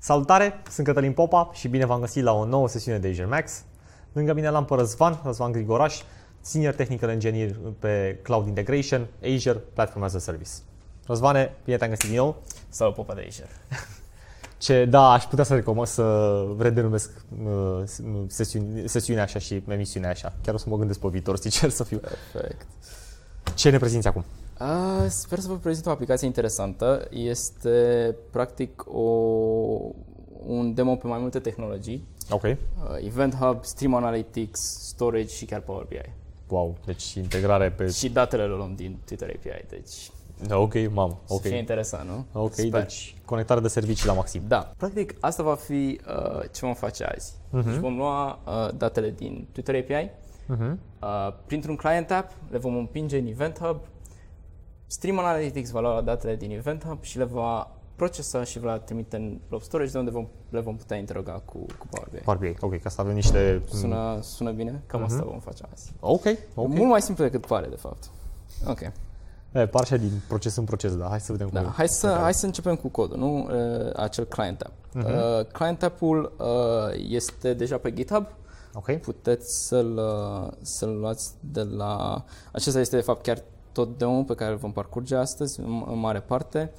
Salutare, sunt Cătălin Popa și bine v-am găsit la o nouă sesiune de Azure Max. Lângă mine l-am pe Răzvan Grigoraș, Senior Technical Engineer pe Cloud Integration, Azure Platform as a Service. Răzvane, bine te-am găsit din nou. Sau Popa de Azure. Da, aș putea să recomand să redenumesc sesiunea așa și emisiunea așa. Chiar o să mă gândesc pe viitor, sincer să fiu. Perfect. Ce ne prezinți acum? Sper să vă prezint o aplicație interesantă. Este practic un demo pe mai multe tehnologii. Ok. Event Hub, Stream Analytics, Storage și chiar Power BI. Wow, deci integrare pe... Și datele le luăm din Twitter API, deci... Ok, mamă, ok. Să fie interesant, nu? Ok, Sper. deci conectare de servicii la maxim. Da, practic asta va fi ce vom face azi. Deci vom lua datele din Twitter API, printr-un client app, le vom împinge în Event Hub, Stream Analytics va lua datele din Event Hub și le va procesa și va trimite în Blob Storage, de unde le vom putea interoga cu Power BI. Power BI, ok, ca să avem niște... Sună bine? Cam asta vom face azi. Ok. Mult mai simplu decât pare, de fapt. Ok. Par așa din proces în proces, da. Hai să vedem cum... Hai să începem cu codul, nu? Acel client app. Client app-ul este deja pe GitHub. Ok. Puteți să-l luați de la... Acesta este, de fapt, chiar tot demo pe care îl vom parcurge astăzi, în mare parte.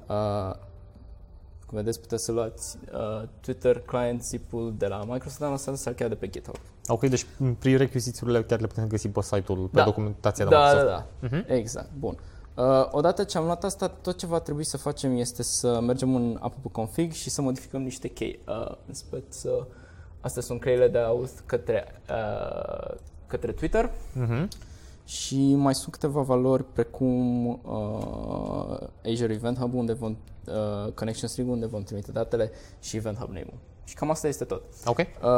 Cum vedeți, puteți să luați Twitter client zip-ul de la Microsoft sau chiar de pe GitHub. Ok, deci prerequisites-urile chiar le putem găsi pe site-ul, pe documentația de Microsoft. Da. Exact. Bun. Odată ce am luat asta, tot ce va trebui să facem este să mergem în app.config și să modificăm niște chei. Astea sunt cheile de auth către Twitter. Și mai sunt câteva valori precum Azure Event Hub, unde Connection String, unde vom trimite datele, și Event Hub name-ul. Și cam asta este tot. Ok.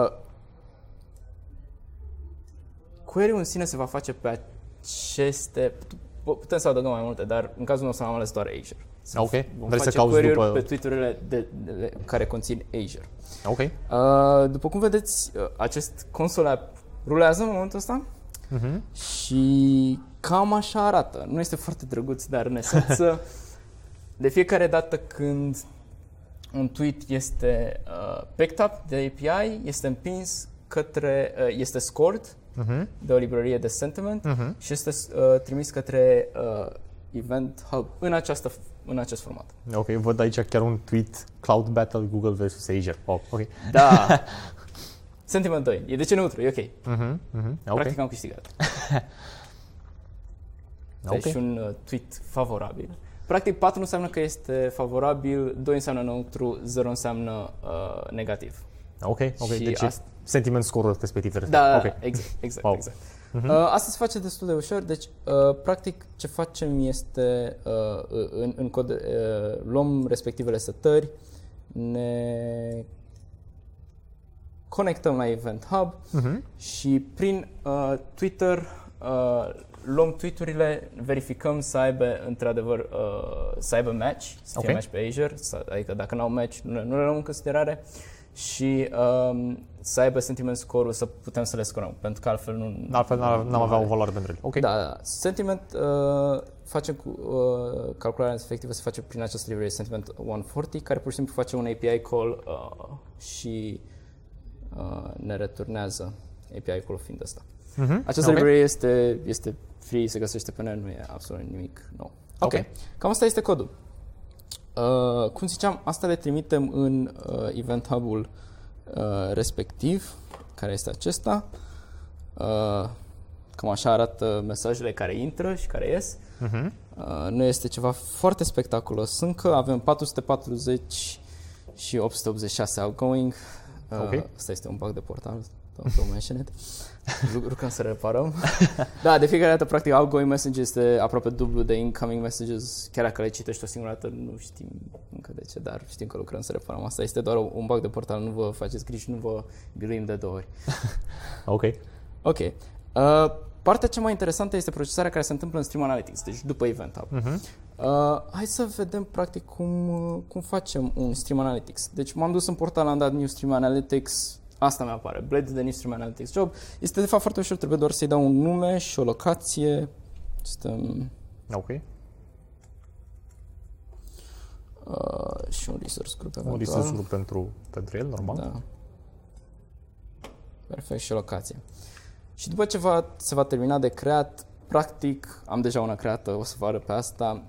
Query-ul în sine se va face pe aceste... Putem să adăugăm mai multe, dar în cazul nostru am ales doar Azure. Ok. Vom Vrei să face cauți query-uri după... pe Twitter-urile care conțin Azure. Ok. După cum vedeți, acest console app rulează în momentul ăsta. Și cam așa arată. Nu este foarte drăguț, dar în esență, de fiecare dată când un tweet este picked up de API, este împins către, este scored de o librărie de sentiment și este trimis către Event Hub în acest format. Ok, văd aici chiar un tweet, Cloud Battle Google versus Azure. Oh, ok. Da. Sentiment 2. E de ce neutru, e ok. Practic am câștigat. Deci un tweet favorabil. Practic 4 nu înseamnă că este favorabil, 2 înseamnă neutru, 0 înseamnă negativ. Ok. Deci sentiment score respectiv. Da, okay. exact. Wow. Exact. Asta se face destul de ușor, deci practic ce facem este în cod luăm respectivele setări, ne conectăm la Event Hub și prin Twitter luăm tweet-urile, verificăm să aibă într-adevăr să aibă match, să fie match pe Azure, adică dacă n-au match nu le luăm în considerare și să aibă sentiment score-ul să putem să le scorăm, pentru că altfel n-am avea o valoare pentru ele. Okay. Da. Sentiment facem cu calcularea efectivă se face prin această librărie Sentiment 140, care pur și simplu face un API call și ne returnează API call fiind ăsta. Această librărie este free, se găsește pe net, nu e absolut nimic nou. Ok. Cam asta este codul. Cum ziceam, asta le trimitem în Event Hub-ul respectiv, care este acesta. Cam așa arată mesajele care intră și care ies. Nu este ceva foarte spectaculos. Încă avem 440 și 886 outgoing. Asta este un bug de portal. Don't mention it. Lucrăm să reparăm. Da, de fiecare dată, practic, outgoing message este aproape dublu de incoming messages. Chiar dacă le citești o singură dată, nu știm încă de ce, dar știm că lucrăm să reparăm. Asta este doar un bug de portal, nu vă faceți griji, nu vă biruim de 2 ori. Ok. Partea cea mai interesantă este procesarea care se întâmplă în Stream Analytics, deci după Event Hub. Hai să vedem practic cum facem un Stream Analytics. Deci m-am dus în portal, am dat New Stream Analytics, asta mi-apare, Blade de New Stream Analytics Job. Este de fapt foarte ușor, trebuie doar să-i dau un nume și o locație. și un resource group Un eventual. resource group pentru el, normal. Da. Perfect, și locație. Și după ce se va termina de creat, practic, am deja una creată, o să vă arăt pe asta,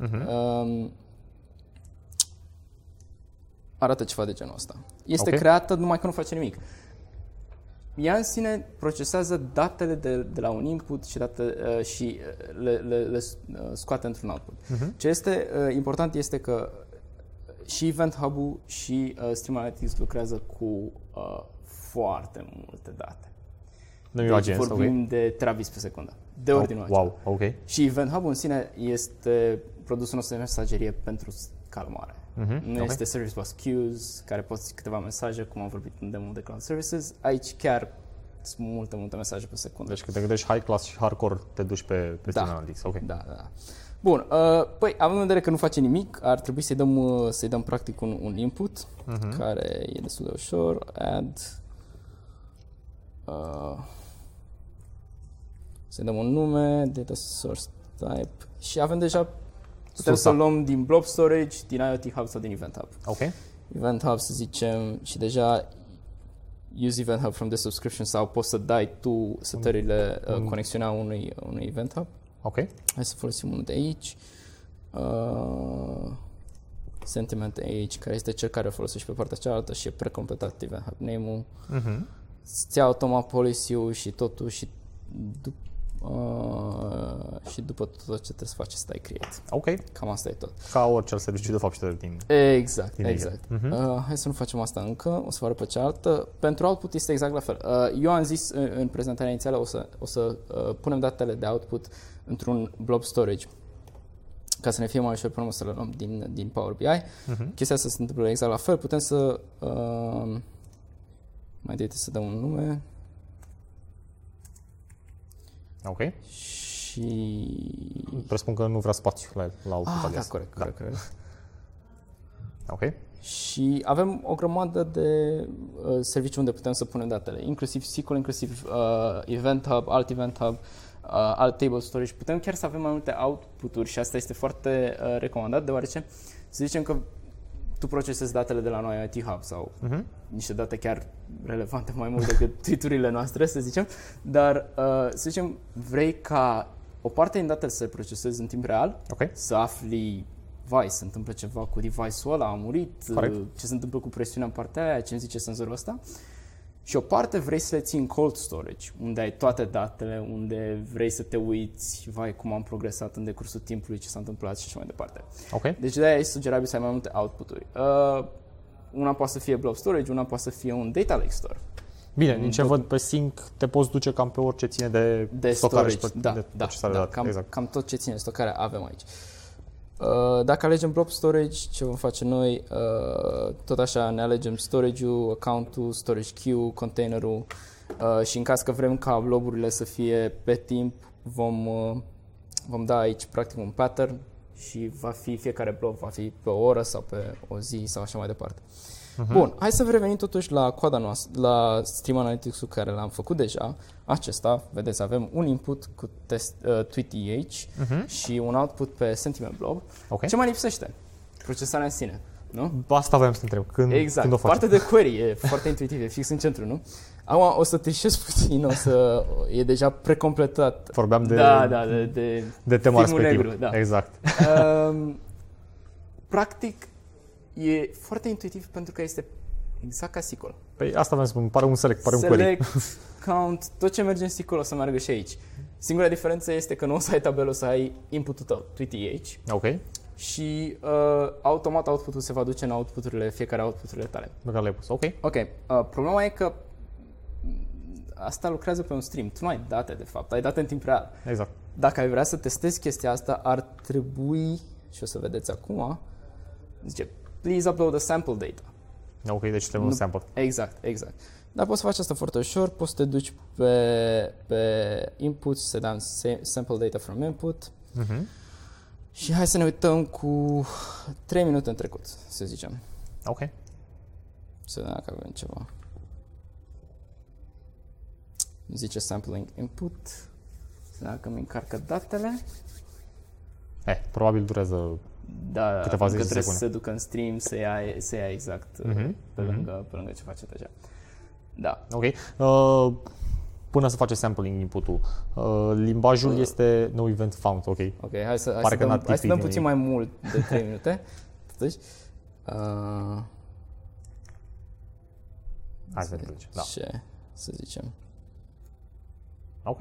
arată ceva de genul ăsta. Este creată, numai că nu face nimic. Ea în sine procesează datele de la un input și le scoate într-un output. Ce este important este că și Event Hub-ul și Stream Analytics lucrează cu foarte multe date. Deci vorbim de terabits pe secundă. De ordinul acesta. Wow, ok. Și Event Hub în sine este produsul nostru de mesagerie pentru calmare. Nu este Service Bus Queues, care poți câteva mesaje, cum am vorbit în demo de Cloud Services. Aici chiar sunt multe mesaje pe secundă. Deci când te gândești high class și hardcore, te duci pe Stream Analytics. Ok. Da. Bun, păi având în vedere că nu face nimic, ar trebui să-i dăm practic un input, care e destul de ușor. Add. Să-i dăm un nume, data source type și avem deja, putem să luăm din Blob Storage, din IoT Hub sau din Event Hub. Ok. Event Hub să zicem și deja use Event Hub from the subscription sau poți să dai tu setările, conexiunea unui Event Hub. Ok. Hai să folosim unul de aici. Sentiment aici, care este cel care o folosești pe partea cealaltă și e precompletat Event Hub name-ul. Îți ia automat policy-ul și totul și după tot ce trebuie să faci să dai create. Ok. Cam asta e tot. Ca orice alt serviciu de fapt și din Exact. Hai să nu facem asta încă, o să vă arăt pe cealaltă. Pentru output este exact la fel. Eu am zis în prezentarea inițială o să punem datele de output într-un blob storage ca să ne fie mai ușor până să le luăm din Power BI. Chestia asta se întâmplă exact la fel. Putem să mai întâi să dăm un nume. Ok. Și... Presupun că nu vrea spațiu la output. Da, corect. Ok. Și avem o grămadă de servicii unde putem să punem datele, inclusiv SQL, inclusiv Event Hub, alt Event Hub, alt Table Storage. Putem chiar să avem mai multe output-uri și asta este foarte recomandat, deoarece să zicem că tu procesezi datele de la noi IoT Hub sau niște date chiar relevante mai mult decât tweet-urile noastre, să zicem, dar să zicem, vrei ca o parte din datele să se procesezi în timp real, să afli, se întâmplă ceva cu device-ul ăla, a murit, ce se întâmplă cu presiunea în partea aia, ce îmi zice senzorul ăsta. Și o parte vrei să le ții în cold storage, unde ai toate datele, unde vrei să te uiți, cum am progresat în decursul timpului, ce s-a întâmplat și așa mai departe. Deci de-aia e sugerabil să ai mai multe output-uri. Una poate să fie blob storage, una poate să fie un data lake store. Bine, din ce văd pe sync te poți duce cam pe orice ține de stocare și de procesare de date. Cam tot ce ține de stocare avem aici. Dacă alegem blob storage, ce vom face noi? Tot așa ne alegem storage-ul, account-ul, storage queue, containerul și în caz că vrem ca bloburile să fie pe timp, vom da aici practic un pattern și fiecare blob va fi pe o oră sau pe o zi sau așa mai departe. Bun, hai să revenim totuși la coada noastră, la Stream Analytics-ul care l-am făcut deja. Acesta, vedeți, avem un input cu tweet.eh și un output pe Sentiment Blob. Ce mai lipsește? Procesarea în sine, nu? Asta voiam să întreb. Când o facem? Partea de query e foarte intuitiv, e fix în centru, nu? Acum o să trișez puțin, e deja precompletat. Vorbeam de tema respectivă. Negru, da. Exact. Practic, e foarte intuitiv pentru că este exact ca SQL. Păi asta vreau să spun, pare un select, pare un query. Count, tot ce merge în SQL o să meargă și aici. Singura diferență este că nu o să ai tabelul, o să ai input-ul tău, tweet.eh. Și automat output-ul se va duce în output-urile, fiecare output-urile tale. Pe care le-ai pus, ok. Problema e că asta lucrează pe un stream. Tu nu ai date, de fapt, ai date în timp real. Exact. Dacă ai vrea să testezi chestia asta, ar trebui, și o să vedeți acum, zice, please upload the sample data. Ok, deci trebuie un sample. Exact. Dar poți să faci asta foarte ușor, poți să te duci pe input și să dai sample data from input. Și hai să ne uităm cu 3 minute în trecut, să zicem. Ok. Să vedem dacă avem ceva. Zice sampling input. Să vedem dacă îmi încarcă datele. Probabil durează Da, câteva zeci de trebuie secunde. să se ducă în stream, să ia exact pe lângă ce face deja. Da. Ok. Până să face sampling input-ul, limbajul este no event found, ok. Ok, hai să dăm puțin mai mult de 3 minute. Totuși. Hai să vedem. Da. Ce să zicem. Ok.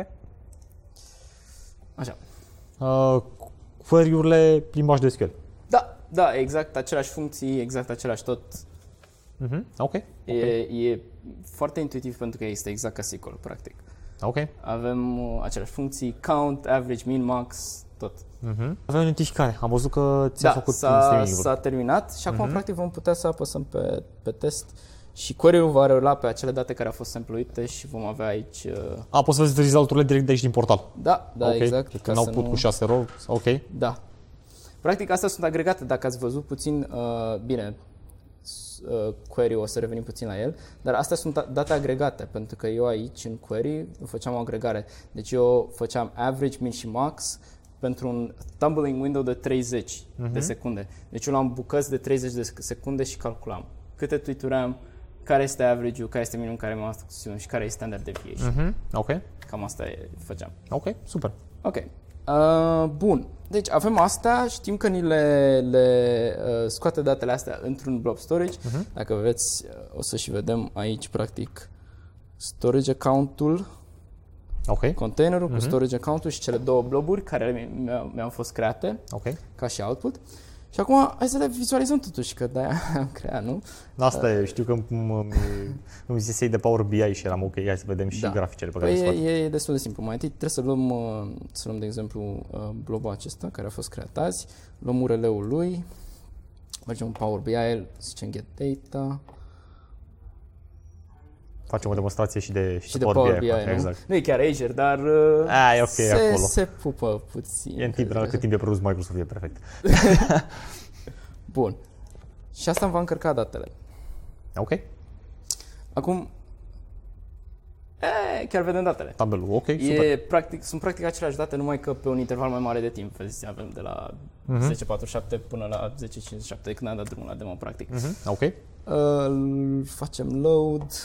Așa. Query-urile, limbaj de SQL. Da, exact aceleași funcții, exact același tot. Ok. E foarte intuitiv pentru că este exact ca SQL, practic. Ok. Avem aceleași funcții, count, average, min, max, tot. Avem o notificare. Am văzut că ți-a făcut streaming-ul. S-a terminat și acum practic vom putea să apăsăm pe test și query-ul va rula pe acele date care au fost sampluite și vom avea aici... Poți să vezi rezulturile direct de aici din portal. Da, okay. exact. Când au put cu 6 row, ok. Da. Practic astea sunt agregate, dacă ați văzut puțin, bine, query o să revenim puțin la el, dar astea sunt date agregate, pentru că eu aici în query făceam o agregare. Deci eu făceam average, min și max pentru un tumbling window de 30 de secunde. Deci eu luam bucăți de 30 de secunde și calculam câte tweet-uri am, care este average-ul, care este minimum, care mi-a și care este standard deviation. Ok. Cam asta făceam. Ok, super. Ok. Bun. Deci avem astea, știm că ni le scoate datele astea într-un blob storage. Dacă vreți, o să și vedem aici, practic, storage account-ul, containerul cu storage account-ul și cele două bloburi care mi-au fost create ca și output. Și acum hai să le vizualizăm totuși, că de-aia am creat, nu? Asta e, știu că îmi zisei de Power BI și eram ok, hai să vedem și graficele pe care le scot. E destul de simplu. Mai întâi trebuie să luăm de exemplu, blobul acesta care a fost creat azi, luăm URL-ul lui, mergem în Power BI, zicem get data. Facem o demonstrație și de Power BI, acolo, nu? exact. Nu e chiar Azure, dar e ok acolo. Se pupă puțin. E în timp real cât timp e produs Microsoft, e perfect. Bun. Și asta îmi va încărca datele. Ok. Acum, chiar vedem datele. Tabelul, ok, super. Sunt practic aceleași date, numai că pe un interval mai mare de timp. Vezi, avem de la 10.47 până la 10.57, de când am dat drumul la demo, practic. Ok. Facem load.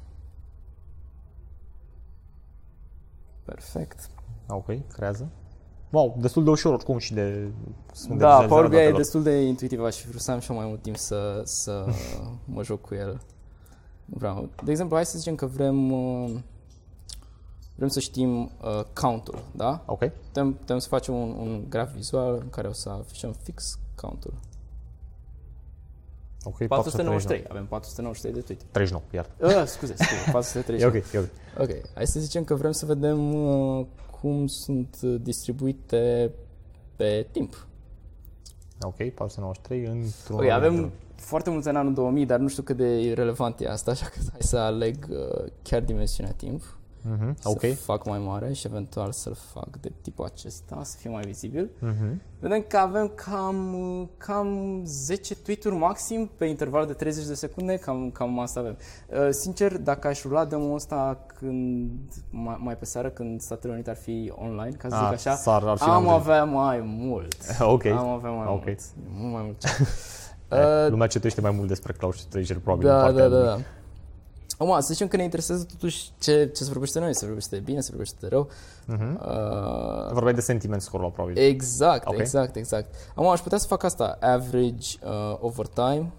Perfect. Ok, creează. Wow, destul de ușor oricum și de... Da, Power BI e destul de intuitiv și vreau să am și mai mult timp să mă joc cu el. Vreau. De exemplu, hai să zicem că vrem să știm count-ul, da? Ok. Putem să facem un graf vizual în care o să afișăm fix count-ul. Ok, 493. Avem 493 de tweet. 39, iar. Scuze, 439. E ok. Ok, hai să zicem că vrem să vedem cum sunt distribuite pe timp. Ok, 493 într-un... Ok, avem foarte mulți în anul 2000, dar nu știu cât de relevant e asta, așa că hai să aleg chiar dimensiunea timp. Ok. Să fac mai mare și eventual să-l fac de tipul acesta, să fie mai vizibil. Vedem că avem cam 10 tweet-uri maxim pe interval de 30 de secunde, cam asta avem. Sincer, dacă aș rula demo-ul ăsta mai pe seară, când Statele Unite ar fi online, ca să zic așa, am avea mai mult. Ok. Am avea mai mult. Mult mai mult. Lumea citește mai mult despre cloud și treasure, probabil. Da. Acum, să zicem că ne interesează totuși ce se vorbește de noi, se vorbește de bine, se vorbește de rău. Vorbeai de sentiment score-ul, probabil. Exact. Acum, aș putea să fac asta, average over time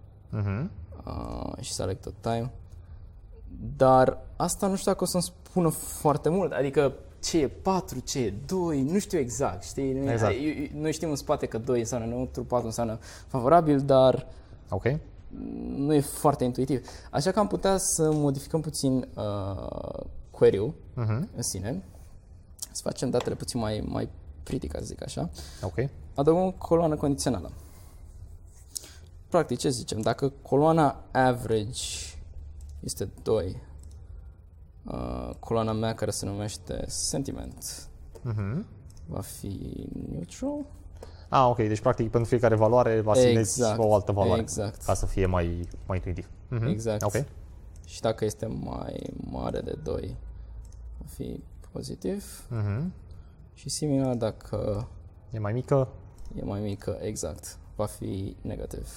și să aleg tot time, dar asta nu știu dacă o să-mi spună foarte mult, adică ce e 4, ce e 2, nu știu exact, știi? Exact. Noi știm în spate că 2 înseamnă neutru, 4 înseamnă favorabil, dar... Ok. Nu e foarte intuitiv. Așa că am putea să modificăm puțin query-ul în sine, să facem datele puțin mai pretty, ca să zic așa. Ok. Adăugăm coloană condițională. Practic, ce zicem? Dacă coloana average este 2, coloana mea care se numește sentiment va fi neutral. Ok, deci practic pentru fiecare valoare va asinezi o altă valoare, ca să fie mai intuitiv. Exact. Ok. Și dacă este mai mare de 2, va fi pozitiv. Și similar dacă e mai mică, E mai mică, exact. Va fi negativ.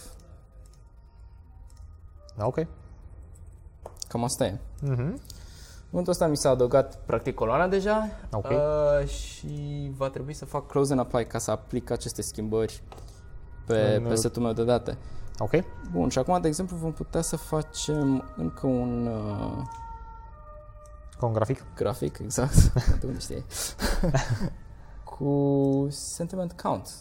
Da, ok. Cam asta e. Mhm. În momentul ăsta mi s-a adăugat practic coloana deja Ok. și va trebui să fac close and apply ca să aplic aceste schimbări pe setul meu de date. Ok. Bun, și acum, de exemplu, vom putea să facem încă un Cu un grafic. grafic, exact, de unde știi, cu sentiment count.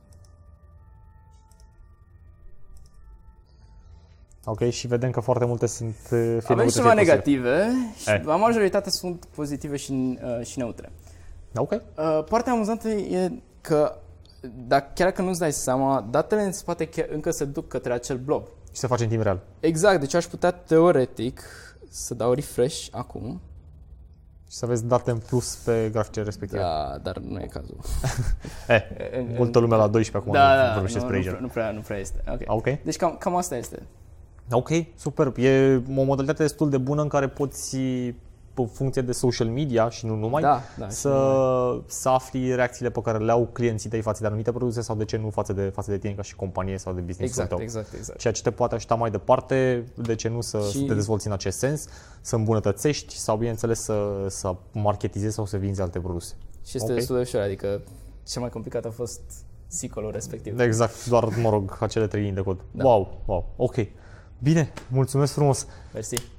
Ok, și vedem că foarte multe sunt fie Avem și ceva negative și la majoritate sunt pozitive și neutre. Ok. Partea amuzantă e că chiar că nu-ți dai seama, datele în spate încă se duc către acel blob. Și se face în timp real. Exact, deci aș putea teoretic să dau refresh acum. Și să vezi date în plus pe graficele respective. Da, dar nu e cazul. Multă lume la 12 acum vorbește despre Azure. Nu prea este. Okay. Ok. Deci cam asta este. Ok, superb. E o modalitate destul de bună în care poți, în funcție de social media și nu numai, să afli reacțiile pe care le au clienții tăi față de anumite produse sau de ce nu față de tine ca și companie sau de business-ul tău. Exact. Ceea ce te poate ajuta mai departe, de ce nu să te dezvolți în acest sens, să îmbunătățești sau, bineînțeles, să marketizezi sau să vinzi alte produse. Și este destul de ușor, adică cel mai complicat a fost SQL-ul respectiv. Exact, doar, acele 3 linii de cod. Da. Wow, ok. Bine, mulțumesc frumos! Mersi!